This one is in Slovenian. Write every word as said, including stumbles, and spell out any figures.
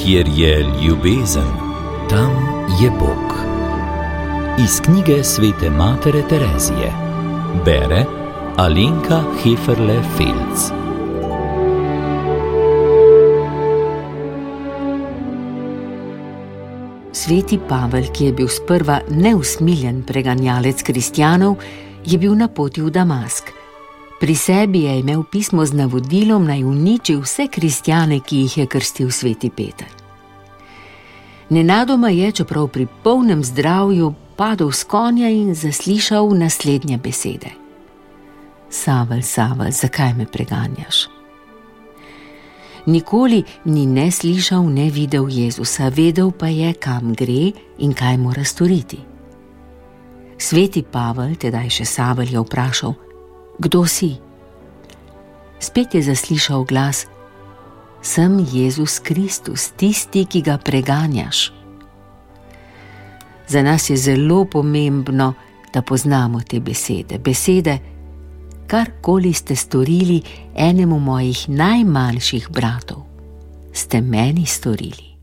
Kjer je ljubezen, tam je Bog. Iz knjige svete matere Terezije. Bere Alenka Heferle-Felc. Sveti Pavel, ki je bil sprva neusmiljen preganjalec kristjanov, je bil na poti v Damask. Pri sebi je imel pismo z navodilom, naj uniči vse kristjane, ki jih je krstil sveti Peter. Nenadoma je, čeprav pri polnem zdravju, padel s konja in zaslišal naslednje besede. Savel, Savel, zakaj me preganjaš? Nikoli ni ne slišal, ne videl Jezusa, vedel pa je, kam gre in kaj mora storiti. Sveti Pavel, tedaj še Savel, je vprašal: Kdo si? Spet je zaslišal glas: Sem Jezus Kristus, tisti, ki ga preganjaš. Za nas je zelo pomembno, da poznamo te besede. Besede: karkoli ste storili enemu mojih najmanjših bratov, ste meni storili.